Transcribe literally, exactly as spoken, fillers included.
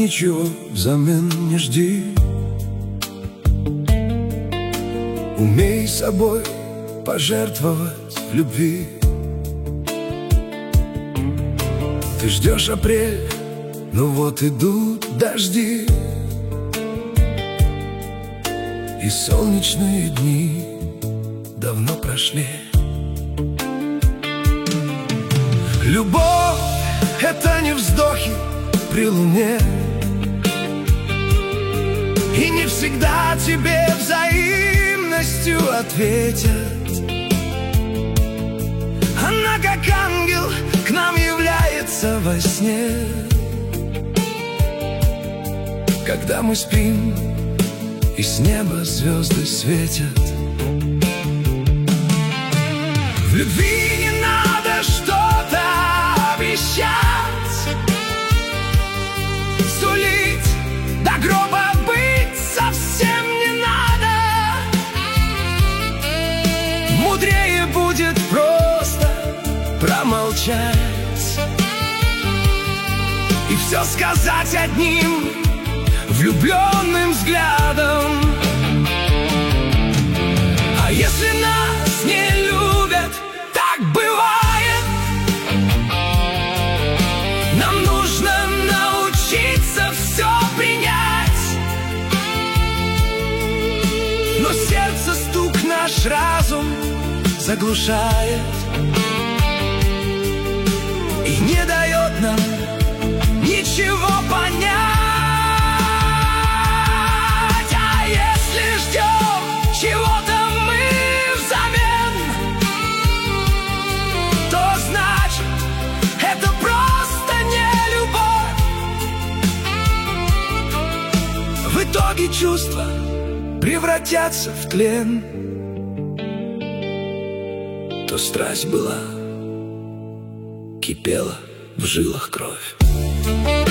ничего взамен не жди. Умей собой пожертвовать в любви. Ты ждешь апрель, ну вот идут дожди, и солнечные дни давно прошли. Любовь — это не вздохи при луне, и не всегда тебе взаимностью ответят. Она, как ангел, к нам является во сне, когда мы спим, и с неба звезды светят. В любви не надо что-то обещать, сулить, до гроба быть совсем не надо. Мудрее будет просто промолчать и все сказать одним влюбленным взглядом. А если нас не любят, так бывает, нам нужно научиться все принять. Но сердце стук наш разум заглушает и не дает нам ничего понять. А если ждем чего-то мы взамен, то значит, это просто не любовь. В итоге чувства превратятся в тлен. То страсть была, кипела в жилах кровь.